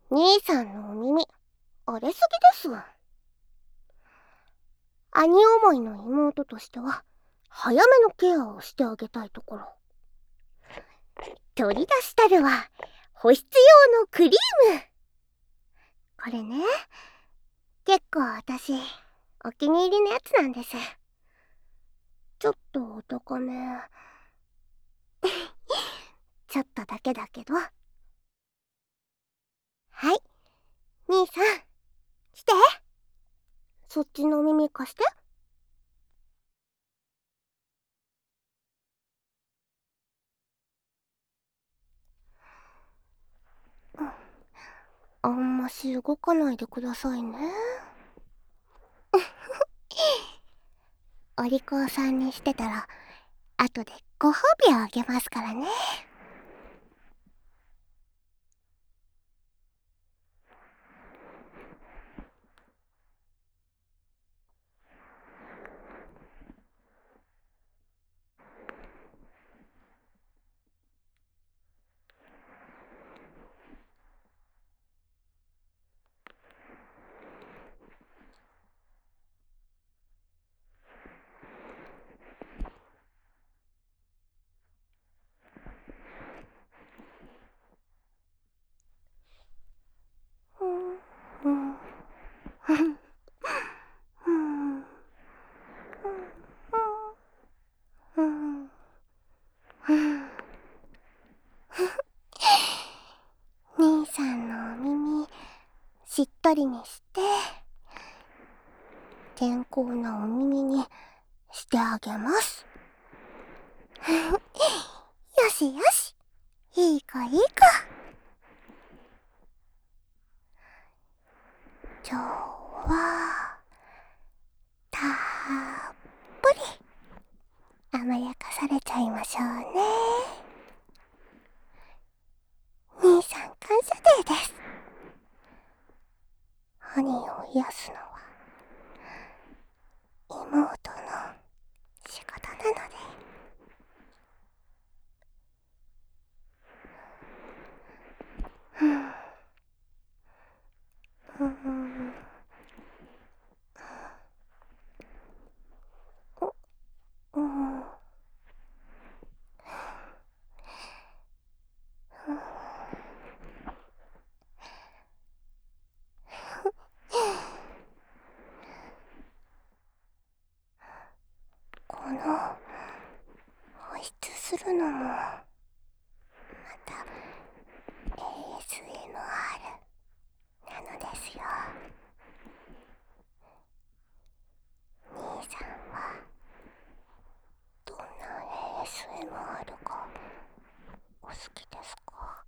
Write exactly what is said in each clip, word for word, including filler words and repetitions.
兄さんのお耳、荒れすぎです。兄思いの妹としては、早めのケアをしてあげたいところ。取り出したるは、保湿用のクリーム。これね、結構私、お気に入りのやつなんです。ちょっとお高め。ちょっとだけだけど。はい、兄さん、来て。そっちの耳貸して。あんまし動かないでくださいね。お利口さんにしてたら、後でご褒美をあげますからね。兄さんのお耳しっとりにして健康なお耳にしてあげます。よしよし、いい子いい子。今日はたっぷり甘やかされちゃいましょうね。兄さん感謝デーです。兄を癒すのは妹の仕事なので。うんうんうんこの保湿するのもまた エーエスエムアール なのですよ。兄さんはどんな エーエスエムアール がお好きですか？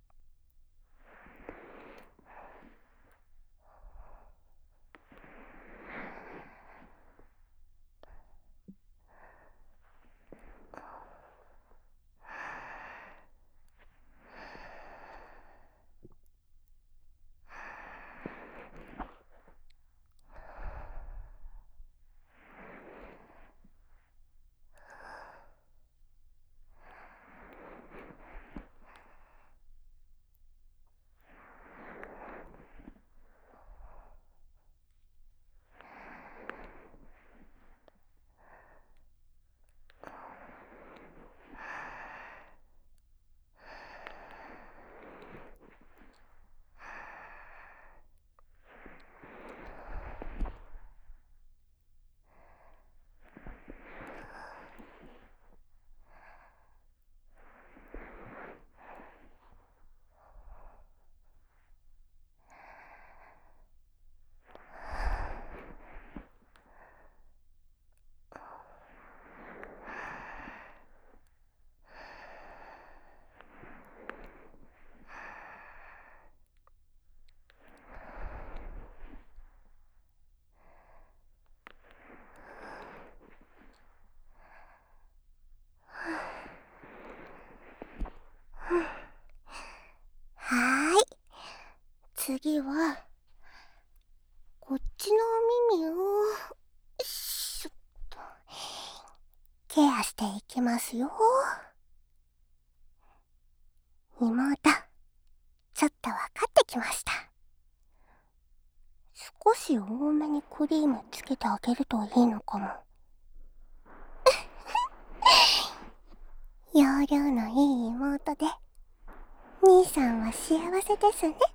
はーい、次はこっちのお耳をシュッとケアしていきますよ。妹、ちょっと分かってきました。 し多めにクリームつけてあげるといいのかも。容量のいい妹で、兄さんは幸せですね。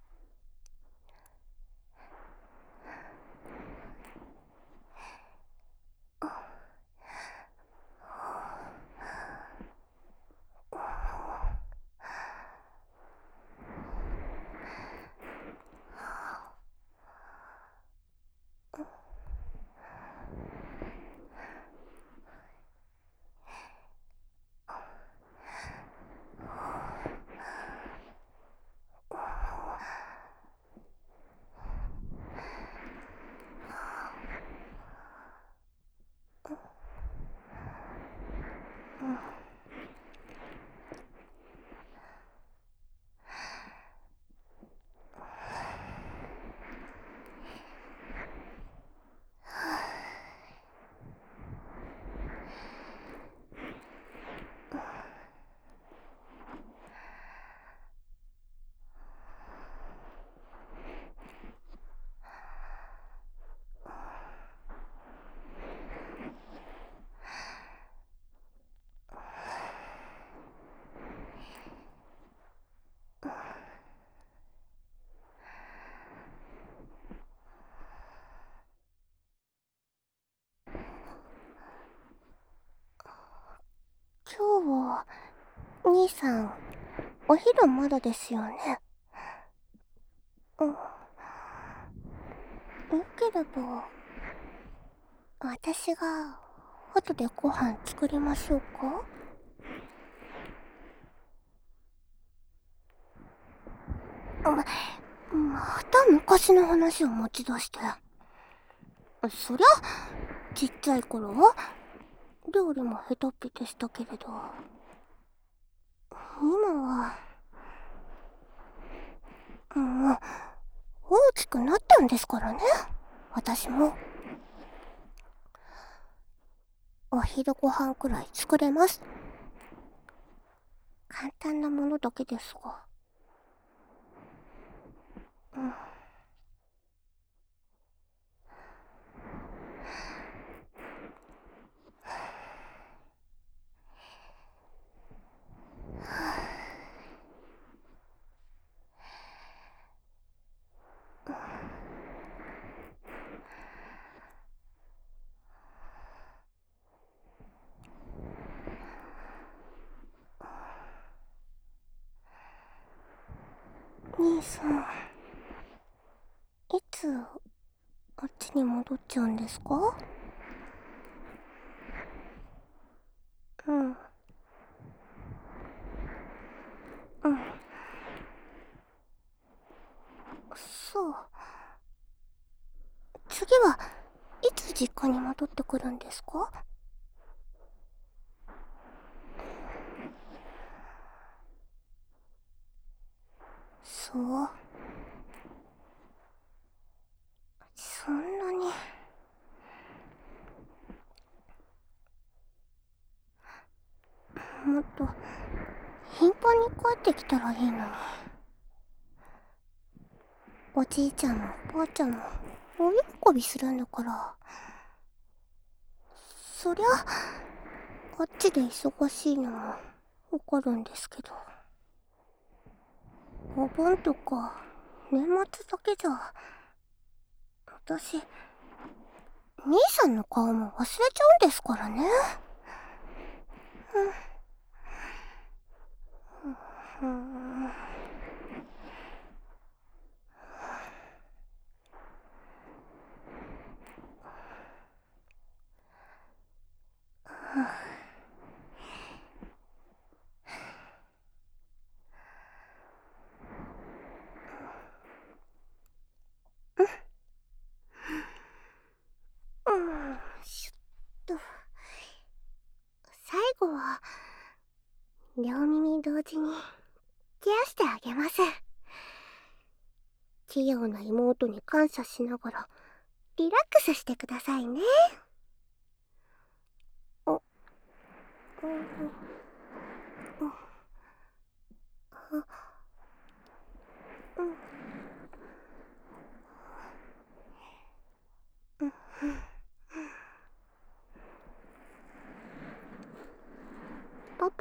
今日は、兄さん、お昼まだですよね。うん。よければ、私が、後でご飯作りましょうか？ま、また昔の話を持ち出して。そりゃ、ちっちゃい頃は、料理も下手っぴでしたけれど、今は、もう、大きくなったんですからね、私も。お昼ご飯くらい作れます。簡単なものだけですが。うん。兄さん、いつ、あっちに戻っちゃうんですか？うん。うん。そう。次はいつ実家に戻ってくるんですか？そう。そんなに。もっと頻繁に帰ってきたらいいのに。おじいちゃんもおばあちゃんもお喜びするんだから。そりゃあっちで忙しいのもわかるんですけど、お盆とか年末だけじゃ私兄さんの顔も忘れちゃうんですからね。うん、うん、うん、しゅっと最後は両耳同時にケアしてあげます。器用な妹に感謝しながらリラックスしてくださいね。あ、うん、うん、うん。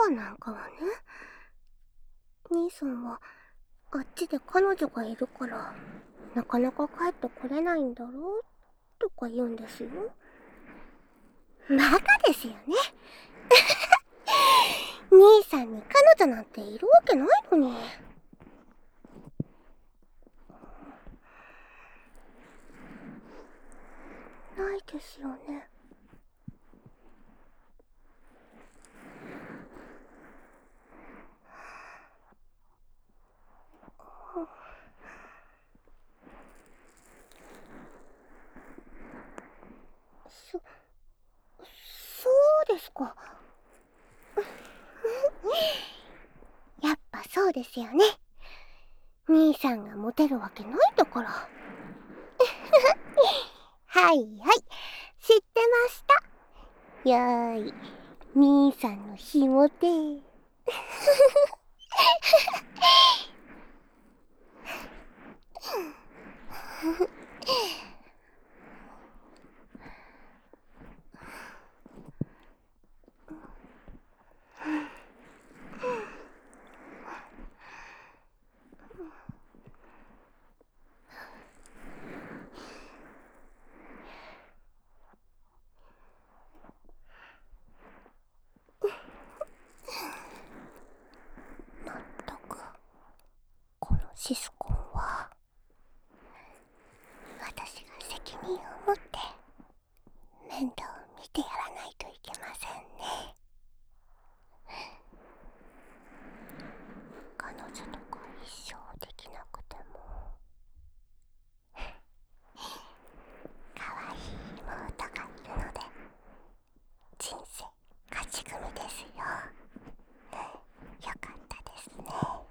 今なんかはね、兄さんはあっちで彼女がいるからなかなか帰ってこれないんだろうとか言うんですよ。バカですよね。兄さんに彼女なんているわけないのに。ないですよね。そ、そうですか。やっぱそうですよね。兄さんがモテるわけないんだから。はいはい、知ってました。やーい、兄さんのひもてー。まったく、このシスコンは私が責任を持って面倒を見てやらないといけませんね。彼女とか一生できなくても可愛い妹がいるので人生勝ち組ですよ。よかったですね。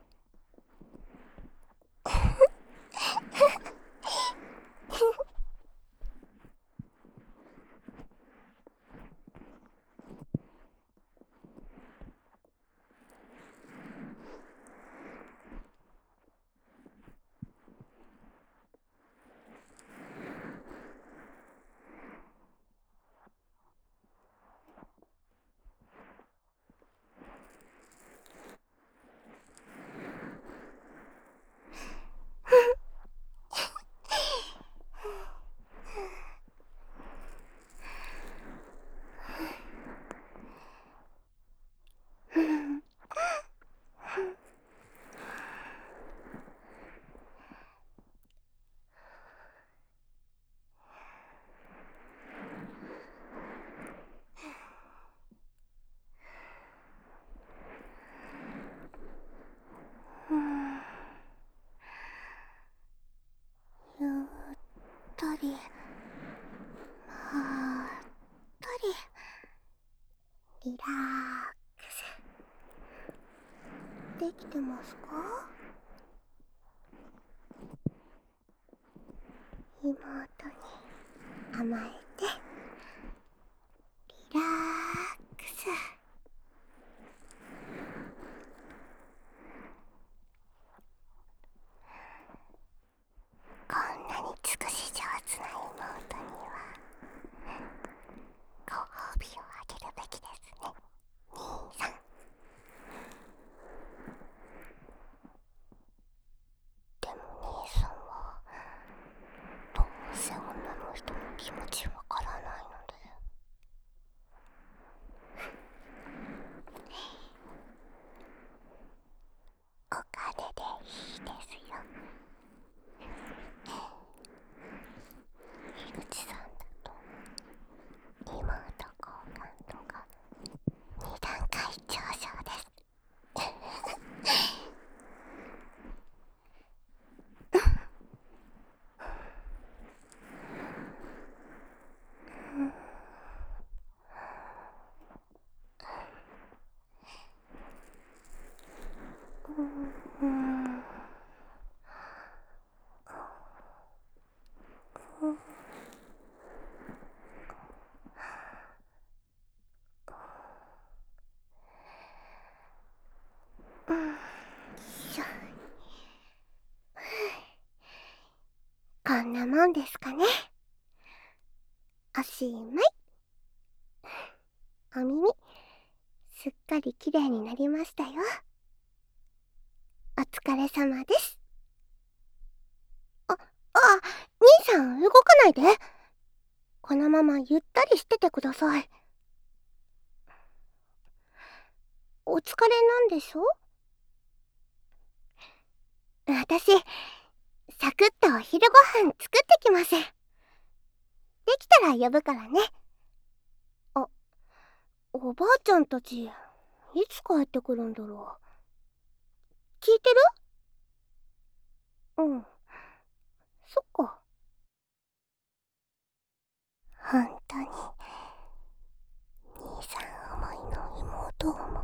ゆったりまったりリラックスできてますか？妹に甘えてリラックス。こんなに尽くし上手な妹にはご褒美をあげるべきですね、兄さん。でも兄さんはどうせ女の人の気持ちわからないので。お金でいいですよ。樋口さんだと妹交換とかに段階上昇です。うん、こんなもんですかね。おしまい。お耳すっかりきれいになりましたよ。お疲れ様です。あ、あ、兄さん動かないで。このままゆったりしててください。お疲れなんでしょ？私、サクッとお昼ご飯作ってきます。できたら呼ぶからね。あ、おばあちゃんたち、いつ帰ってくるんだろう。聞いてる？うん。そっか。本当に、兄さん思いの妹をも